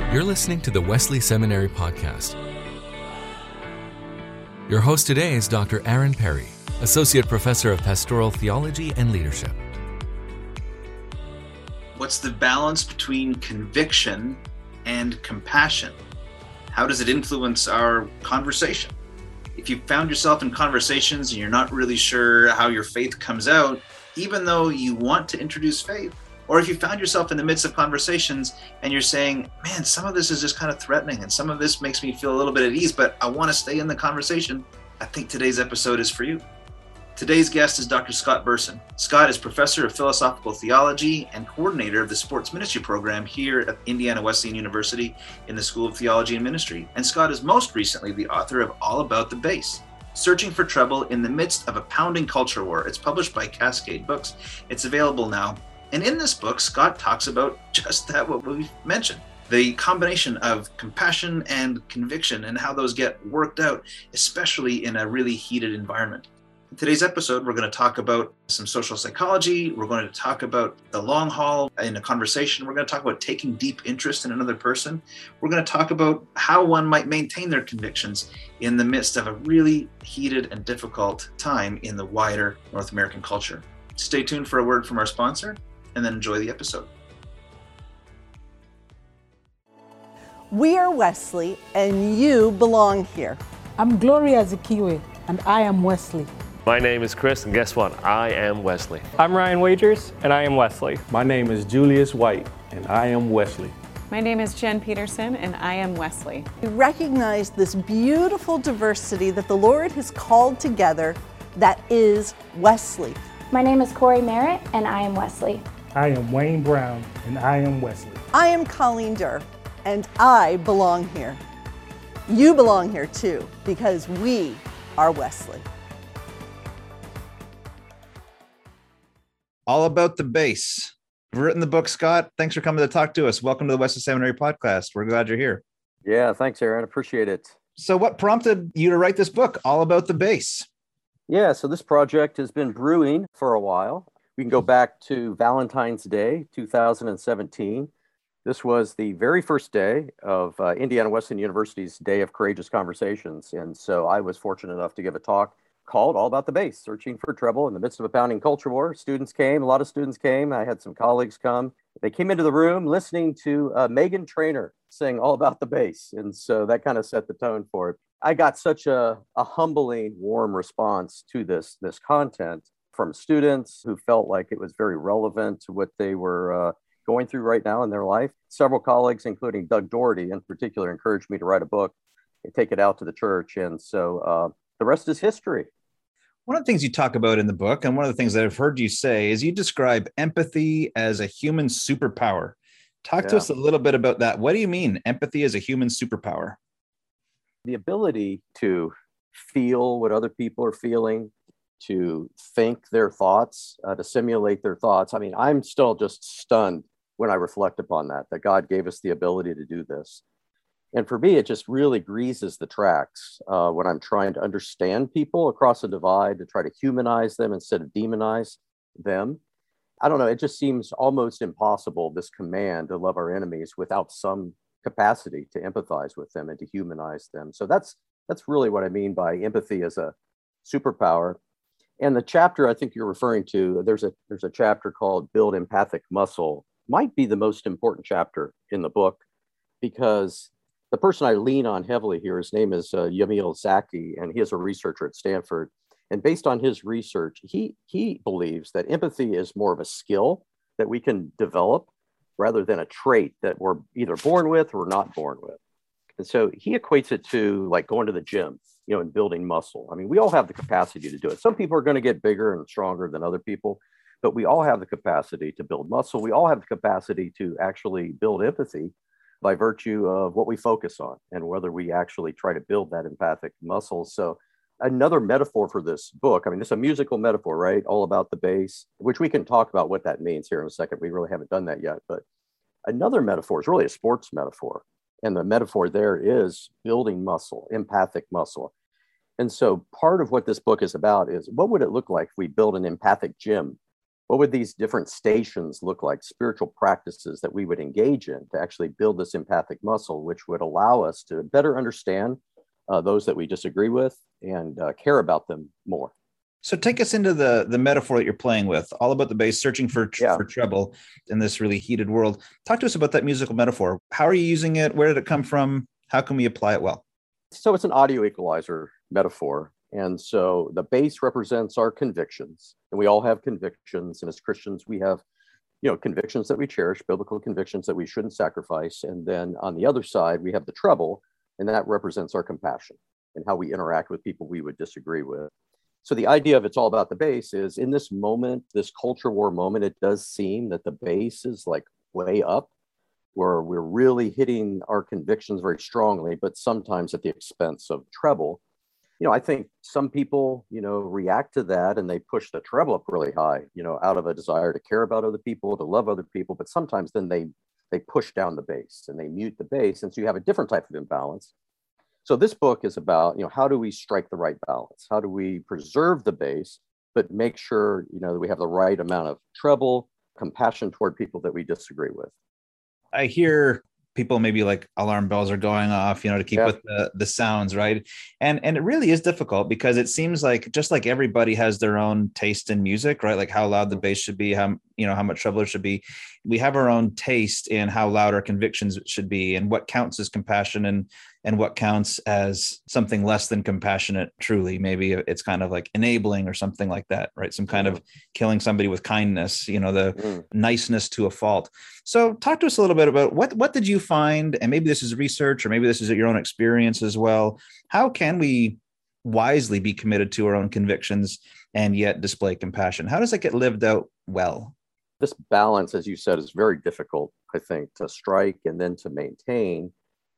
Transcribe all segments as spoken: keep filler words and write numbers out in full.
You're listening to the Wesley Seminary Podcast. Your host today is Doctor Aaron Perry, Associate Professor of Pastoral Theology and Leadership. What's the balance between conviction and compassion? How does it influence our conversation? If you found yourself in conversations and you're not really sure how your faith comes out, even though you want to introduce faith, or if you found yourself in the midst of conversations and you're saying, man, some of this is just kind of threatening and some of this makes me feel a little bit at ease, but I want to stay in the conversation, I think today's episode is for you. Today's guest is Doctor Scott Berson. Scott is Professor of Philosophical Theology and Coordinator of the Sports Ministry Program here at Indiana Wesleyan University in the School of Theology and Ministry. And Scott is most recently the author of All About the Bass, Searching for Trouble in the Midst of a Pounding Culture War. It's published by Cascade Books. It's available now. And in this book, Scott talks about just that, what we've mentioned, the combination of compassion and conviction and how those get worked out, especially in a really heated environment. In today's episode, we're going to talk about some social psychology. We're going to talk about the long haul in a conversation. We're going to talk about taking deep interest in another person. We're going to talk about how one might maintain their convictions in the midst of a really heated and difficult time in the wider North American culture. Stay tuned for a word from our sponsor, and then enjoy the episode. We are Wesley, and you belong here. I'm Gloria Zikiwe, and I am Wesley. My name is Chris, and guess what? I am Wesley. I'm Ryan Wagers, and I am Wesley. My name is Julius White, and I am Wesley. My name is Jen Peterson, and I am Wesley. We recognize this beautiful diversity that the Lord has called together that is Wesley. My name is Corey Merritt, and I am Wesley. I am Wayne Brown, and I am Wesley. I am Colleen Durr, and I belong here. You belong here too, because we are Wesley. All About the Bass. You've written the book, Scott. Thanks for coming to talk to us. Welcome to the Wesley Seminary Podcast. We're glad you're here. Yeah, thanks, Aaron. Appreciate it. So what prompted you to write this book, All About the Bass? Yeah, so this project has been brewing for a while. We can go back to Valentine's Day, two thousand seventeen. This was the very first day of uh, Indiana Wesleyan University's Day of Courageous Conversations. And so I was fortunate enough to give a talk called All About the Bass, Searching for Trouble in the Midst of a Pounding Culture War. Students came, a lot of students came. I had some colleagues come. They came into the room listening to uh, Meghan Trainor sing All About the Bass. And so that kind of set the tone for it. I got such a, a humbling, warm response to this, this content from students who felt like it was very relevant to what they were uh, going through right now in their life. Several colleagues, including Doug Doherty in particular, encouraged me to write a book and take it out to the church. And so uh, the rest is history. One of the things you talk about in the book, and one of the things that I've heard you say, is you describe empathy as a human superpower. Talk yeah. to us a little bit about that. What do you mean, empathy as a human superpower? The ability to feel what other people are feeling, to think their thoughts, uh, to simulate their thoughts. I mean, I'm still just stunned when I reflect upon that, that God gave us the ability to do this. And for me, it just really greases the tracks uh, when I'm trying to understand people across a divide, to try to humanize them instead of demonize them. I don't know, it just seems almost impossible, this command to love our enemies without some capacity to empathize with them and to humanize them. So that's that's really what I mean by empathy as a superpower. And the chapter I think you're referring to, there's a there's a chapter called Build Empathic Muscle, might be the most important chapter in the book, because the person I lean on heavily here, his name is uh, Yamil Zaki, and he is a researcher at Stanford. And based on his research, he he believes that empathy is more of a skill that we can develop rather than a trait that we're either born with or not born with. And so he equates it to like going to the gym, you know, and building muscle. I mean, we all have the capacity to do it. Some people are going to get bigger and stronger than other people, but we all have the capacity to build muscle. We all have the capacity to actually build empathy by virtue of what we focus on and whether we actually try to build that empathic muscle. So another metaphor for this book, I mean, it's a musical metaphor, right? All About the Bass, which we can talk about what that means here in a second. We really haven't done that yet. But another metaphor is really a sports metaphor. And the metaphor there is building muscle, empathic muscle. And so part of what this book is about is what would it look like if we build an empathic gym what would these different stations look like, spiritual practices that we would engage in to actually build this empathic muscle, which would allow us to better understand uh, those that we disagree with and uh, care about them more. So take us into the, the metaphor that you're playing with, all about the bass, searching for, tr- yeah. for treble in this really heated world. Talk to us about that musical metaphor. How are you using it? Where did it come from? How can we apply it well? So it's an audio equalizer metaphor. And so the bass represents our convictions, and we all have convictions. And as Christians, we have, you know, convictions that we cherish, biblical convictions that we shouldn't sacrifice. And then on the other side, we have the treble, and that represents our compassion and how we interact with people we would disagree with. So the idea of it's all about the bass is in this moment, this culture war moment, it does seem that the bass is like way up, where we're really hitting our convictions very strongly, but sometimes at the expense of treble. You know, I think some people, you know, react to that and they push the treble up really high, you know, out of a desire to care about other people, to love other people. But sometimes then they they push down the bass and they mute the bass. And so you have a different type of imbalance. So this book is about, you know, how do we strike the right balance? How do we preserve the bass, but make sure, you know, that we have the right amount of treble, compassion toward people that we disagree with. I hear people maybe like alarm bells are going off, you know, to keep yeah. with the, the sounds, right? And and it really is difficult because it seems like just like everybody has their own taste in music, right? Like how loud the bass should be, how, you know, how much treble it should be. We have our own taste in how loud our convictions should be and what counts as compassion and and what counts as something less than compassionate. Truly, maybe it's kind of like enabling or something like that, right? Some kind mm. of killing somebody with kindness, you know, the mm. niceness to a fault. So talk to us a little bit about what, what did you find? And maybe this is research or maybe this is your own experience as well. How can we wisely be committed to our own convictions and yet display compassion? How does that get lived out well? This balance, as you said, is very difficult, I think, to strike and then to maintain.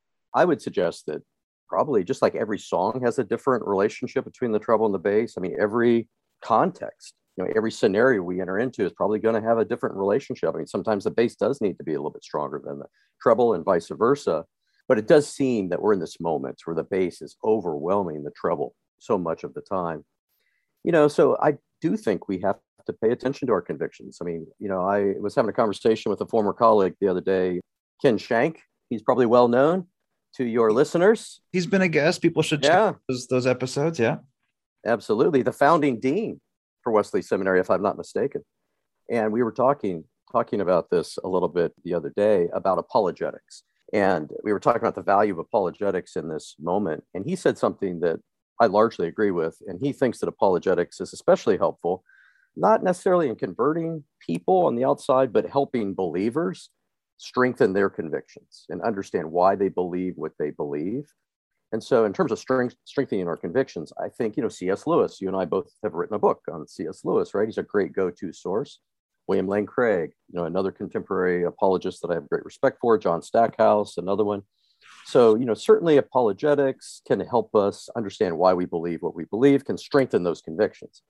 I would suggest that probably just like every song has a different relationship between the treble and the bass. I mean, every context, you know, every scenario we enter into is probably going to have a different relationship. I mean, sometimes the bass does need to be a little bit stronger than the treble and vice versa. But it does seem that we're in this moment where the bass is overwhelming the treble so much of the time. You know, so I do think we have to pay attention to our convictions. I mean, you know, I was having a conversation with a former colleague the other day, Ken Shank. He's probably well known to your listeners. He's been a guest. People should check yeah. those, those episodes. Yeah, absolutely. The founding dean for Wesley Seminary, if I'm not mistaken. And we were talking, talking about this a little bit the other day about apologetics. And we were talking about the value of apologetics in this moment. And he said something that I largely agree with. And he thinks that apologetics is especially helpful, not necessarily in converting people on the outside, but helping believers strengthen their convictions and understand why they believe what they believe. And so in terms of strength, strengthening our convictions, I think, you know, C S Lewis, you and I both have written a book on C S Lewis, right? He's a great go-to source. William Lane Craig, you know, another contemporary apologist that I have great respect for, John Stackhouse, another one. So, you know, certainly apologetics can help us understand why we believe what we believe, can strengthen those convictions.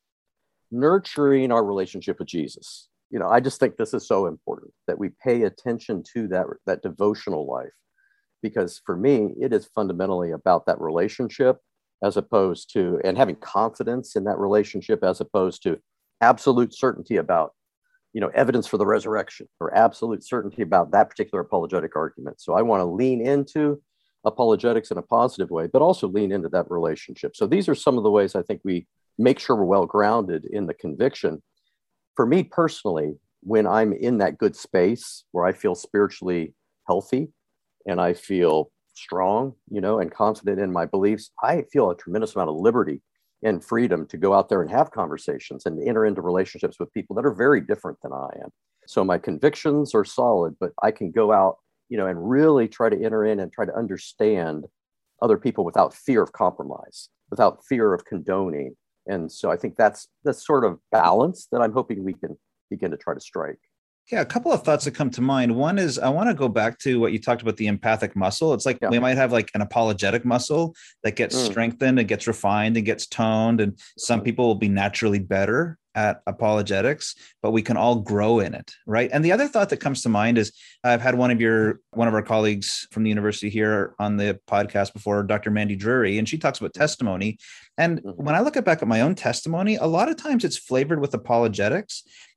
Nurturing our relationship with Jesus. You know, I just think this is so important that we pay attention to that, that devotional life, because for me, it is fundamentally about that relationship as opposed to, and having confidence in that relationship as opposed to absolute certainty about, you know, evidence for the resurrection or absolute certainty about that particular apologetic argument. So I want to lean into apologetics in a positive way, but also lean into that relationship. So these are some of the ways I think we make sure we're well grounded in the conviction. For me personally, when I'm in that good space where I feel spiritually healthy and I feel strong, you know, and confident in my beliefs, I feel a tremendous amount of liberty and freedom to go out there and have conversations and enter into relationships with people that are very different than I am. So my convictions are solid, but I can go out, you know, and really try to enter in and try to understand other people without fear of compromise, without fear of condoning. And so I think that's the sort of balance that I'm hoping we can begin to try to strike. Yeah, a couple of thoughts that come to mind. One is I want to go back to what you talked about, the empathic muscle. It's like yeah. we might have like an apologetic muscle that gets mm. strengthened and gets refined and gets toned. And some people will be naturally better at apologetics, but we can all grow in it, right? And the other thought that comes to mind is I've had one of your, one of our colleagues from the university here on the podcast before, Doctor Mandy Drury, and she talks about testimony. And mm-hmm. when I look back at my own testimony, a lot of times it's flavored with apologetics.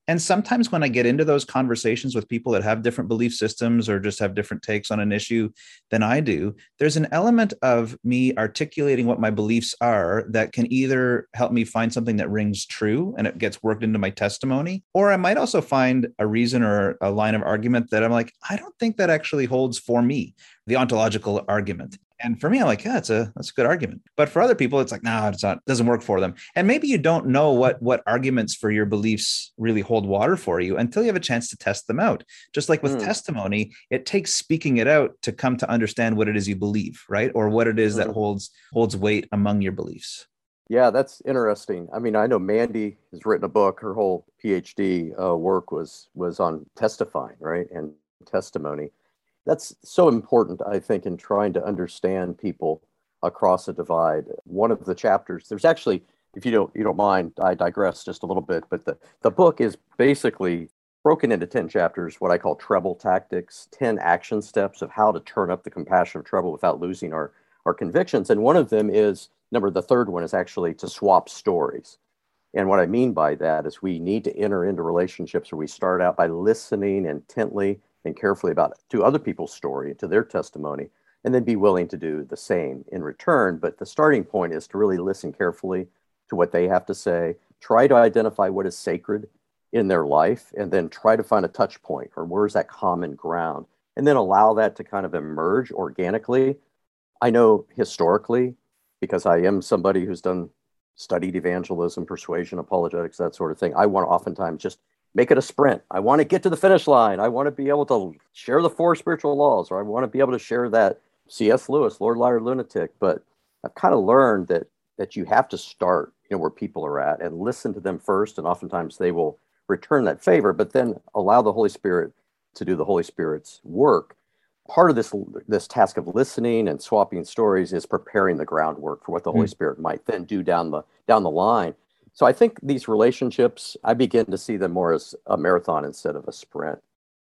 And sometimes when I get into those conversations with people that have different belief systems or just have different takes on an issue than I do, there's an element of me articulating what my beliefs are that can either help me find something that rings true and it gets worked into my testimony, or I might also find a reason or a line of argument that I'm like, I don't think that actually holds for me, the ontological argument. And for me, I'm like, yeah, that's a that's a good argument. But for other people, it's like, no, it's not, it doesn't work for them. And maybe you don't know what what arguments for your beliefs really hold water for you until you have a chance to test them out. Just like with mm. testimony, it takes speaking it out to come to understand what it is you believe, right? Or what it is mm. that holds holds weight among your beliefs. Yeah, that's interesting. I mean, I know Mandy has written a book. Her whole PhD uh, work was was on testifying, right? And testimony. That's so important, I think, in trying to understand people across a divide. One of the chapters, there's actually, if you don't you don't mind, I digress just a little bit, but the, the book is basically broken into ten chapters, what I call treble tactics, ten action steps of how to turn up the compassion of treble without losing our, our convictions. And one of them is, number, the third one is actually to swap stories. And what I mean by that is we need to enter into relationships where we start out by listening intently and carefully about to other people's story, to their testimony, and then be willing to do the same in return. But the starting point is to really listen carefully to what they have to say, try to identify what is sacred in their life, and then try to find a touch point, or where's that common ground, and then allow that to kind of emerge organically. I know historically, because I am somebody who's done studied evangelism, persuasion, apologetics, that sort of thing, I want to oftentimes just make it a sprint. I want to get to the finish line. I want to be able to share the four spiritual laws, or I want to be able to share that C S Lewis, Lord, Liar, Lunatic. But I've kind of learned that that you have to start, you know, where people are at and listen to them first. And oftentimes they will return that favor, but then allow the Holy Spirit to do the Holy Spirit's work. Part of this this task of listening and swapping stories is preparing the groundwork for what the mm. Holy Spirit might then do down the down the line. So I think these relationships, I begin to see them more as a marathon instead of a sprint.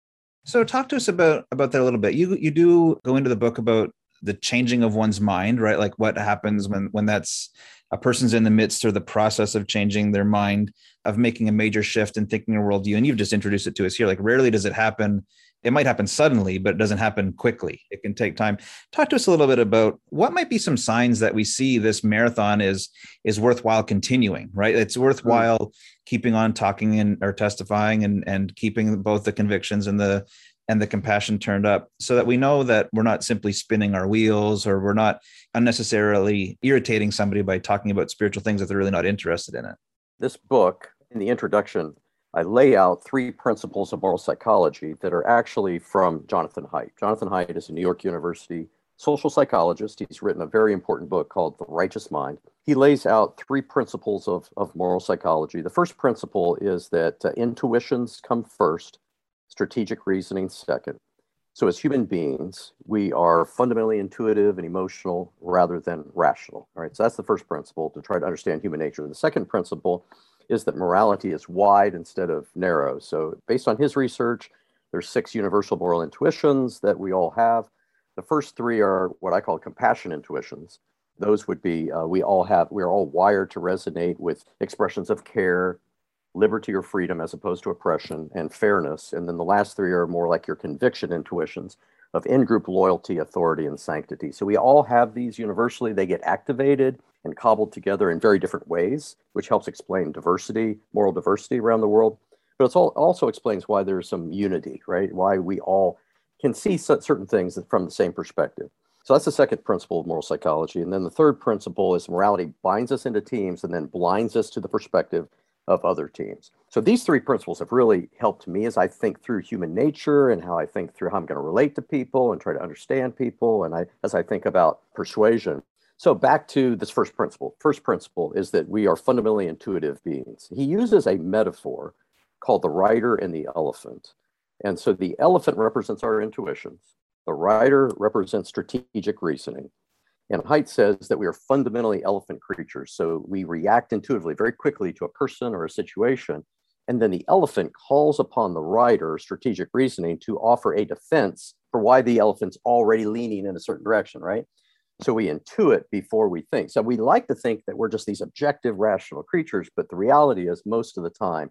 So talk to us about, about that a little bit. You you do go into the book about the changing of one's mind, right? Like what happens when, when that's a person's in the midst or the process of changing their mind, of making a major shift in thinking or worldview. And you've just introduced it to us here. Like rarely does it happen. It might happen suddenly, but it doesn't happen quickly. It can take time. Talk to us a little bit about what might be some signs that we see this marathon is, is worthwhile continuing, right? It's worthwhile mm-hmm. keeping on talking and or testifying and, and keeping both the convictions and the and the compassion turned up, so that we know that we're not simply spinning our wheels, or we're not unnecessarily irritating somebody by talking about spiritual things that they're really not interested in it. This book, in the introduction, I lay out three principles of moral psychology that are actually from Jonathan Haidt. Jonathan Haidt is a New York University social psychologist. He's written a very important book called The Righteous Mind. He lays out three principles of, of moral psychology. The first principle is that uh, intuitions come first, strategic reasoning second. So as human beings, we are fundamentally intuitive and emotional rather than rational. All right, so that's the first principle, to try to understand human nature. The second principle is that morality is wide instead of narrow. So based on his research, there's six universal moral intuitions that we all have. The first three are what I call compassion intuitions. Those would be, uh, we all have, we're all wired to resonate with expressions of care, liberty or freedom as opposed to oppression, and fairness. And then the last three are more like your conviction intuitions of in-group loyalty, authority, and sanctity. So we all have these universally. They get activated and cobbled together in very different ways, which helps explain diversity, moral diversity around the world. But it also explains why there's some unity, right? Why we all can see certain things from the same perspective. So that's the second principle of moral psychology. And then the third principle is morality binds us into teams and then blinds us to the perspective of other teams. So these three principles have really helped me as I think through human nature and how I think through how I'm going to relate to people and try to understand people. And I, as I think about persuasion. So back to this first principle. First principle is that we are fundamentally intuitive beings. He uses a metaphor called the rider and the elephant. And so the elephant represents our intuitions. The rider represents strategic reasoning. And Haidt says that we are fundamentally elephant creatures. So we react intuitively very quickly to a person or a situation. And then the elephant calls upon the rider, strategic reasoning, to offer a defense for why the elephant's already leaning in a certain direction, right? So we intuit before we think. So we like to think that we're just these objective, rational creatures, but the reality is most of the time,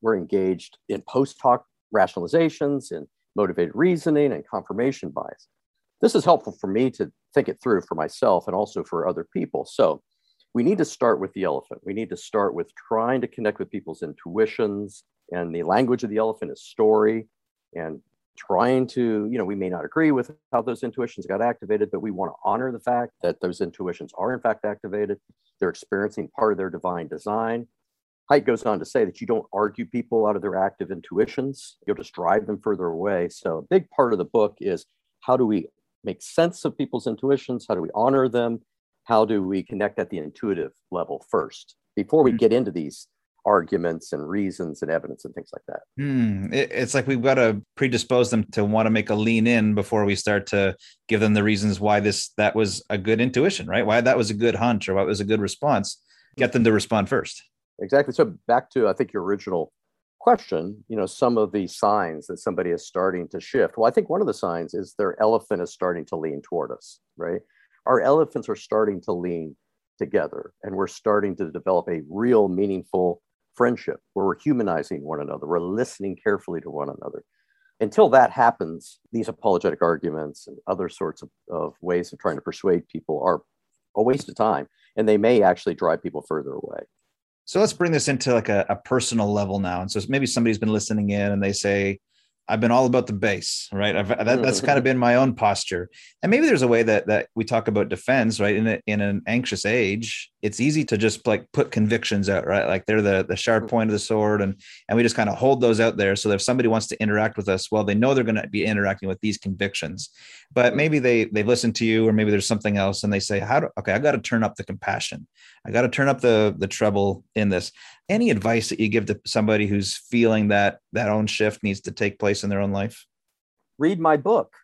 we're engaged in post-hoc rationalizations and motivated reasoning and confirmation bias. This is helpful for me to think it through for myself and also for other people. So we need to start with the elephant. We need to start with trying to connect with people's intuitions, and the language of the elephant is story, and trying to, you know, we may not agree with how those intuitions got activated, but we want to honor the fact that those intuitions are in fact activated. They're experiencing part of their divine design. Haidt goes on to say that you don't argue people out of their active intuitions. You'll just drive them further away. So a big part of the book is how do we make sense of people's intuitions? How do we honor them? How do we connect at the intuitive level first before we mm-hmm. get into these arguments and reasons and evidence and things like that? Mm, it, it's like we've got to predispose them to want to make a lean in before we start to give them the reasons why this, that was a good intuition, right? Why that was a good hunch or what was a good response. Get them to respond first. Exactly. So back to, I think, your original question, you know, some of the signs that somebody is starting to shift. Well, I think one of the signs is their elephant is starting to lean toward us, right? Our elephants are starting to lean together, and we're starting to develop a real meaningful friendship where we're humanizing one another. We're listening carefully to one another. Until that happens, these apologetic arguments and other sorts of, of ways of trying to persuade people are a waste of time, and they may actually drive people further away. So let's bring this into like a, a personal level now. And so maybe somebody's been listening in and they say, I've been all about the base, right? I've, that, that's kind of been my own posture. And maybe there's a way that that we talk about defense, right? In a, in an anxious age, it's easy to just like put convictions out, right? Like they're the, the sharp point of the sword. And, and we just kind of hold those out there. So that if somebody wants to interact with us, well, they know they're going to be interacting with these convictions, but maybe they, they've listened to you, or maybe there's something else and they say, how do, okay, I got to turn up the compassion. I got to turn up the, the treble in this. Any advice that you give to somebody who's feeling that that own shift needs to take place in their own life? Read my book.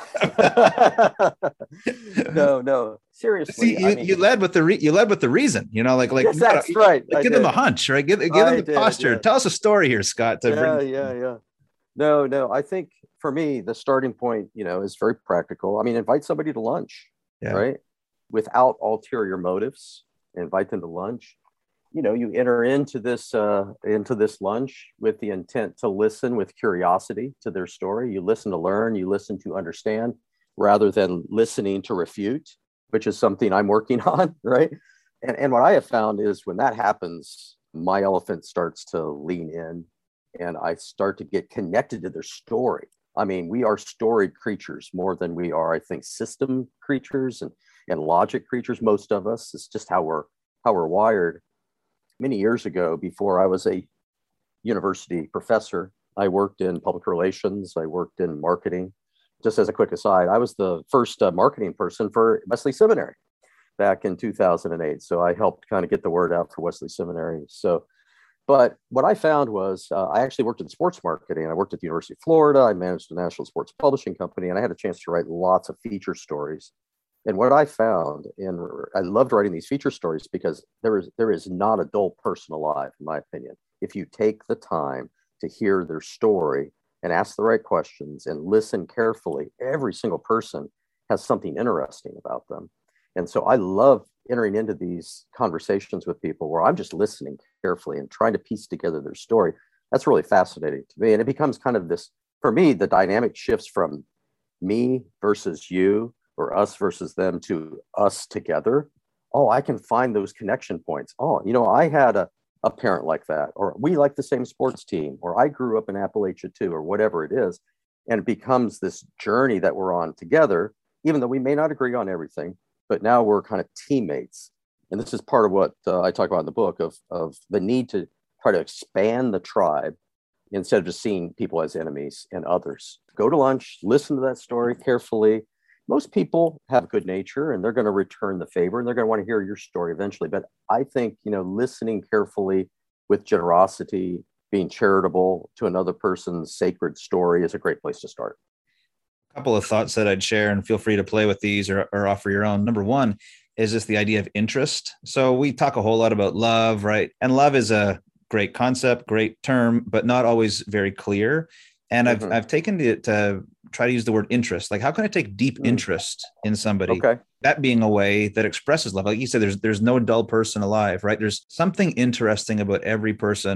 no, no, seriously. See, you, I mean, you led with the re- you led with the reason, you know, like like yes, that's gotta, right. Like, give did. them a hunch, right? Give, give them the did, posture. Yeah. Tell us a story here, Scott. To yeah, bring- yeah, yeah. No, no. I think for me, the starting point, you know, is very practical. I mean, invite somebody to lunch, yeah. right? Without ulterior motives. Invite them to lunch. You know, you enter into this uh, into this lunch with the intent to listen with curiosity to their story. You listen to learn, you listen to understand, rather than listening to refute, which is something I'm working on, right? And, and what I have found is when that happens, my elephant starts to lean in and I start to get connected to their story. I mean, we are storied creatures more than we are, I think, system creatures and, and logic creatures. Most of us, it's just how we're how we're wired. Many years ago, before I was a university professor, I worked in public relations. I worked in marketing. Just as a quick aside, I was the first uh, marketing person for Wesley Seminary back in two thousand eight. So I helped kind of get the word out for Wesley Seminary. So, but what I found was uh, I actually worked in sports marketing. I worked at the University of Florida. I managed a national sports publishing company, and I had a chance to write lots of feature stories. And what I found, and I loved writing these feature stories because there is there is not a dull person alive, in my opinion. If you take the time to hear their story and ask the right questions and listen carefully, every single person has something interesting about them. And so I love entering into these conversations with people where I'm just listening carefully and trying to piece together their story. That's really fascinating to me. And it becomes kind of this, for me, the dynamic shifts from me versus you, or us versus them, to us together. Oh, I can find those connection points. Oh, you know, I had a, a parent like that, or we like the same sports team, or I grew up in Appalachia too, or whatever it is. And it becomes this journey that we're on together, even though we may not agree on everything, but now we're kind of teammates. And this is part of what uh, I talk about in the book of, of the need to try to expand the tribe instead of just seeing people as enemies and others. Go to lunch, listen to that story carefully. Most people have good nature and they're going to return the favor and they're going to want to hear your story eventually. But I think, you know, listening carefully with generosity, being charitable to another person's sacred story is a great place to start. A couple of thoughts that I'd share, and feel free to play with these or, or offer your own. Number one is just the idea of interest. So we talk a whole lot about love, right? And love is a great concept, great term, but not always very clear. And I've, mm-hmm. I've taken it to try to use the word interest. Like, how can I take deep interest in somebody? Okay. That being a way that expresses love. Like you said, there's, there's no dull person alive, right? There's something interesting about every person.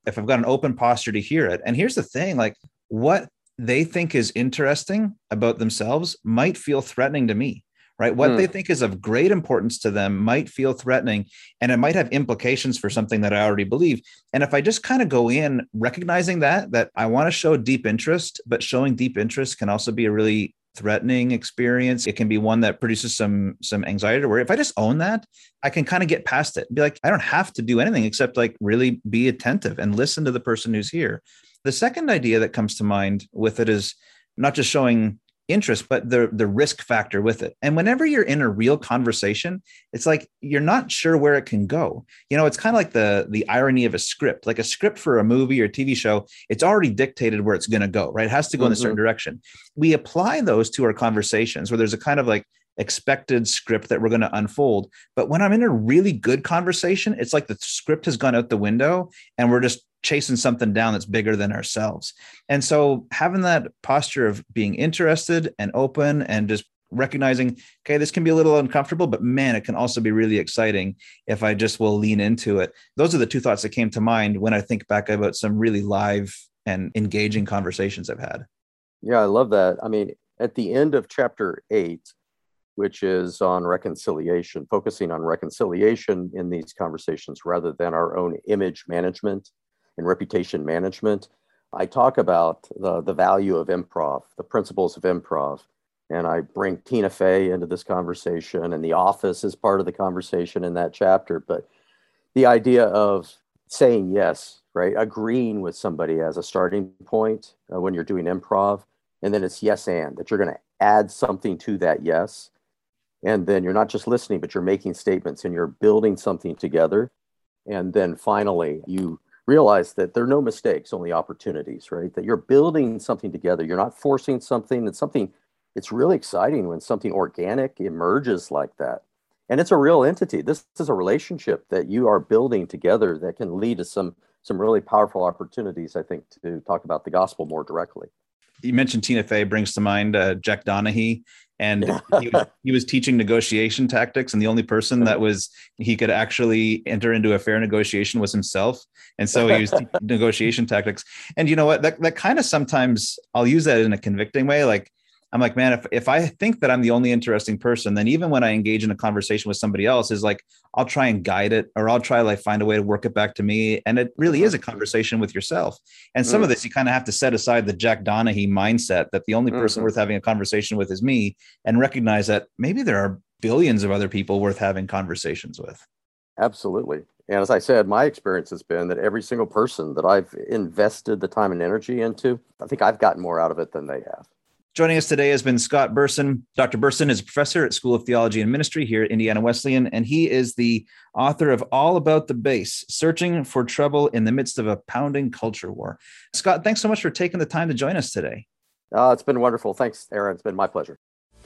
if I've got an open posture to hear it. And here's the thing, like what they think is interesting about themselves might feel threatening to me, right? What mm. they think is of great importance to them might feel threatening, and it might have implications for something that I already believe. And if I just kind of go in recognizing that, that I want to show deep interest, but showing deep interest can also be a really threatening experience. It can be one that produces some, some anxiety or worry. If I just own that, I can kind of get past it and be like, I don't have to do anything except like really be attentive and listen to the person who's here. The second idea that comes to mind with it is not just showing interest, but the, the risk factor with it. And whenever you're in a real conversation, it's like, you're not sure where it can go. You know, it's kind of like the, the irony of a script, like a script for a movie or T V show. It's already dictated where it's going to go, right? It has to go mm-hmm. in a certain direction. We apply those to our conversations where there's a kind of like expected script that we're going to unfold. But when I'm in a really good conversation, it's like the script has gone out the window and we're just chasing something down that's bigger than ourselves. And so having that posture of being interested and open and just recognizing, okay, this can be a little uncomfortable, but man, it can also be really exciting if I just will lean into it. Those are the two thoughts that came to mind when I think back about some really live and engaging conversations I've had. Yeah, I love that. I mean, at the end of chapter eight, which is on reconciliation, focusing on reconciliation in these conversations rather than our own image management and reputation management, I talk about the, the value of improv, the principles of improv. And I bring Tina Fey into this conversation, and The Office is part of the conversation in that chapter. But the idea of saying yes, right? Agreeing with somebody as a starting point uh, when you're doing improv, and then it's yes and, that you're going to add something to that yes. And then you're not just listening, but you're making statements and you're building something together. And then finally, you realize that there are no mistakes, only opportunities, right? That you're building something together. You're not forcing something. It's something, it's really exciting when something organic emerges like that. And it's a real entity. This is a relationship that you are building together that can lead to some, some really powerful opportunities, I think, to talk about the gospel more directly. You mentioned Tina Fey, brings to mind uh, Jack Donaghy. And he, was, he was teaching negotiation tactics, and the only person that was he could actually enter into a fair negotiation was himself. And so he was teaching negotiation tactics. And you know what? That that kind of sometimes I'll use that in a convicting way. Like I'm like, man, if if I think that I'm the only interesting person, then even when I engage in a conversation with somebody else, is like I'll try and guide it, or I'll try like find a way to work it back to me. And it really is a conversation with yourself. And some mm. of this, you kind of have to set aside the Jack Donaghy mindset that the only person mm-hmm. worth having a conversation with is me, and recognize that maybe there are billions of other people worth having conversations with. Absolutely. And as I said, my experience has been that every single person that I've invested the time and energy into, I think I've gotten more out of it than they have. Joining us today has been Scott Berson. Doctor Berson is a professor at School of Theology and Ministry here at Indiana Wesleyan, and he is the author of All About the Bass, Searching for Trouble in the Midst of a Pounding Culture War. Scott, thanks so much for taking the time to join us today. Uh, it's been wonderful. Thanks, Aaron. It's been my pleasure.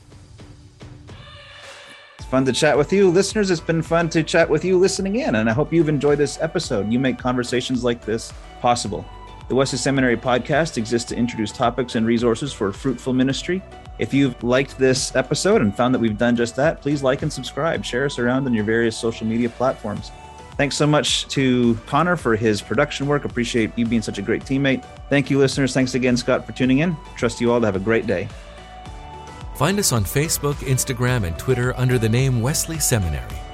It's fun to chat with you. Listeners, it's been fun to chat with you listening in, and I hope you've enjoyed this episode. You make conversations like this possible. The Wesley Seminary podcast exists to introduce topics and resources for fruitful ministry. If you've liked this episode and found that we've done just that, please like and subscribe. Share us around on your various social media platforms. Thanks so much to Connor for his production work. Appreciate you being such a great teammate. Thank you, listeners. Thanks again, Scott, for tuning in. Trust you all to have a great day. Find us on Facebook, Instagram, and Twitter under the name Wesley Seminary.